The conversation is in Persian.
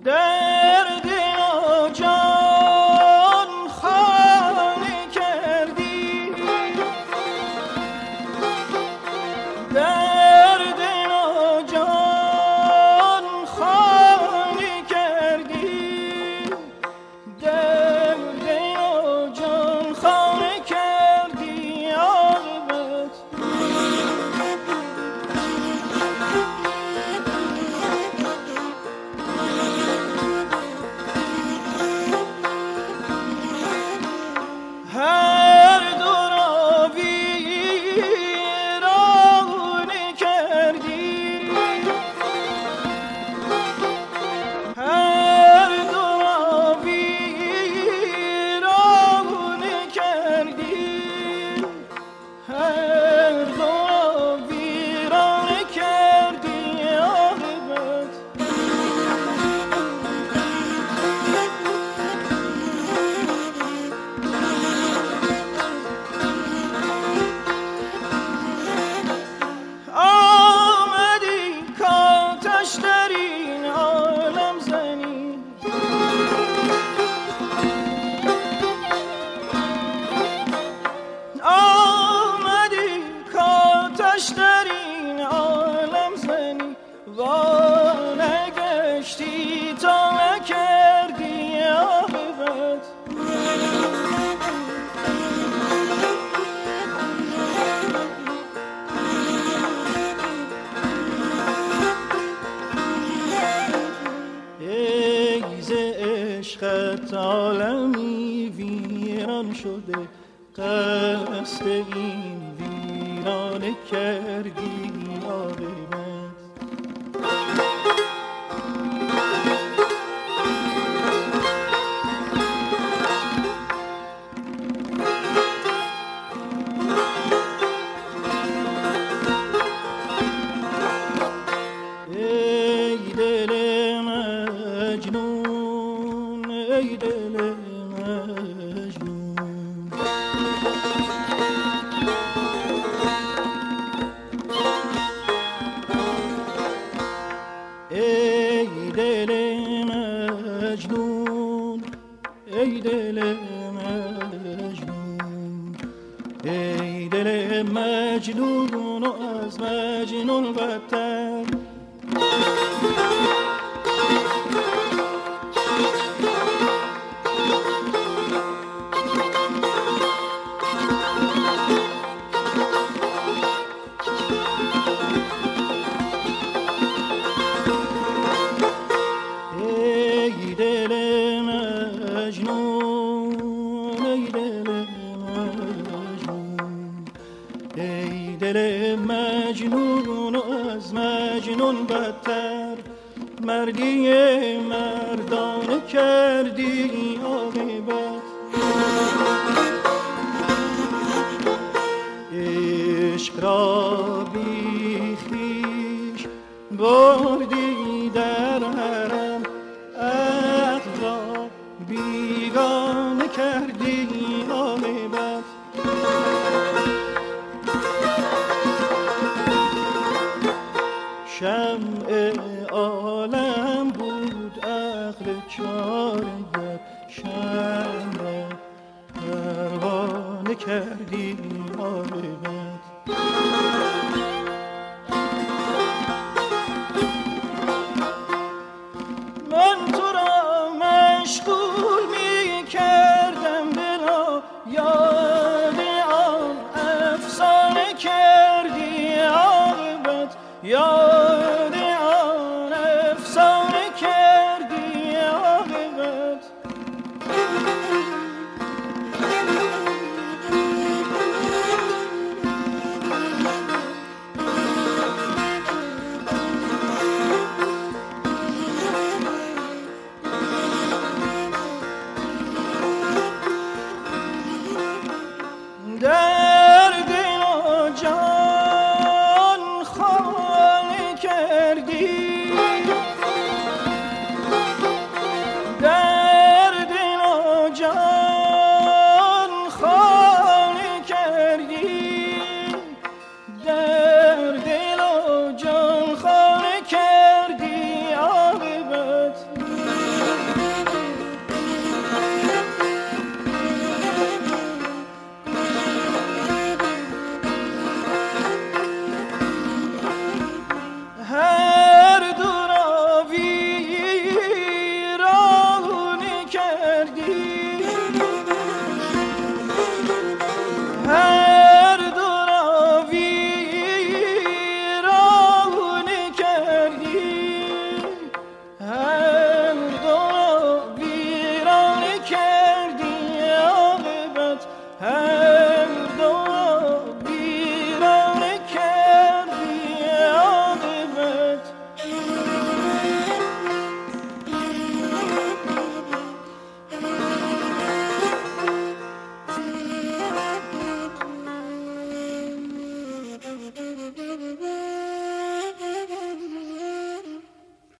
درد جان خانه کردی، درد جان خانه کردی، درد جان خانه کردی عاقبت. عالمی ویران شده، قصد این ویرانه کردی عاقبت. ای دل مجنون، ای دل مجنون، ای دل مجنون، ای دل مجنون، ای دل مجنون و از مجنون بدتر. مجنون و از مجنون بدتر، مردی مردانه کردی عاقبت. عشق را بی خویش بردی در حرم، عقل را بیگانه کردی عاقبت. شمع عالم بود عقل چارگر، شمع پروانه کردی عاقبت. من تو را مشغول